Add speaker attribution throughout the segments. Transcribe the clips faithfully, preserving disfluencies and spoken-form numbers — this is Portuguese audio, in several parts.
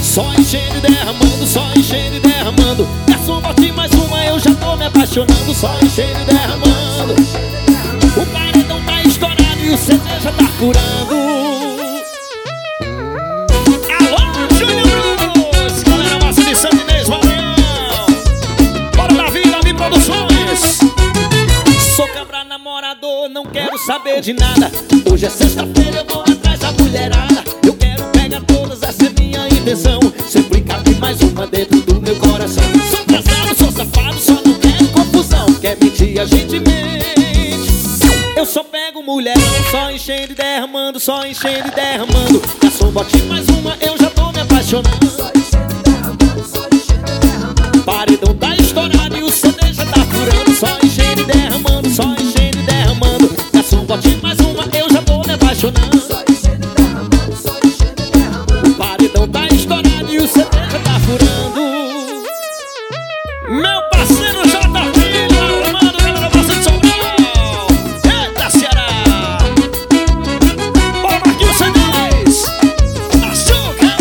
Speaker 1: Só enchendo e derramando, só enchendo e derramando. Garçom, bote mais uma, eu já tô me apaixonando. Só enchendo e derramando. O paredão tá estourado e o C D já tá curando. Alô, Júnior Cruz, galera massa de Santa Inês, valeu. Bora Davi, Davi Produções. Sou cabra namorador, não quero saber de nada. Hoje é sexta-feira, eu vou atrás da mulherada. Eu quero pegar todas, essa é minha intenção. Sempre cabe mais uma dentro do meu coração. Sou casado, sou safado, só não quero confusão. Quer mentir, a gente mente. Eu só pego mulherão, só enchendo e derramando, só enchendo e derramando. Garçom, bote mais uma, eu já tô me apaixonando. Só enchendo e derramando, só enchendo e derramando. Paredão tá estourado e o C D já tá furando. Só enchendo e derramando, só enchendo e derramando. Garçom, bote mais uma, eu já tô me apaixonando. Só enchendo e derramando, só enchendo e derramando. O paredão tá estourado e o C D já tá furando. Meu parceiro J Filho, armando pela nossa de São Paulo. Eita, Ceará. Bora Marquinhos C dez. Açúcar.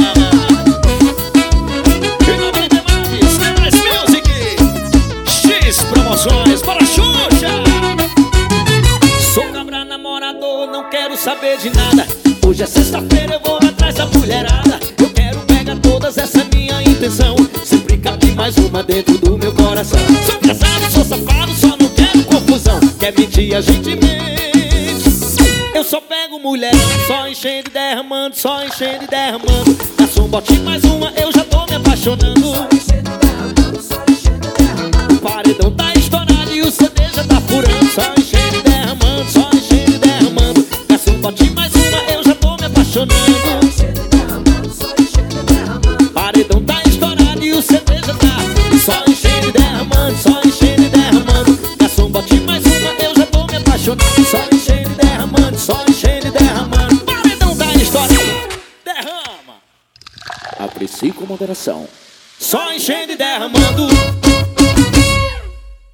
Speaker 1: E não tem demais, tem mais music. X Promoções, bora Xuxa. Sou cabra namorador, não quero saber de nada. Hoje é sexta-feira, eu vou atrás da mulherada. Eu quero pegar todas, essa é minha intenção. Sempre cabe mais uma dentro do meu coração. Sou casado, sou safado, só não quero confusão. Quer mentir, a gente mente. Eu só pego mulherão, só enchendo e derramando, só enchendo e derramando. Garçom, bote mais uma, eu já tô me apaixonando. Só enchendo e derramando, só enchendo e derramando. O paredão tá estourado e o C D já tá furando. Só enchendo e derramando, só enchendo e derramando. Garçom, bote mais uma, eu já tô me apaixonando. Só enchendo e derramando, só enchendo e derramando. O paredão tá estourado e o C D já tá. Só enchendo e derramando, só enchendo e derramando. Garçom, bote mais uma, eu já tô me apaixonando. Só enchendo e derramando, só enchendo e derramando. O paredão tá estourado. Derrama. Aprecie com moderação. Só enchendo e derramando.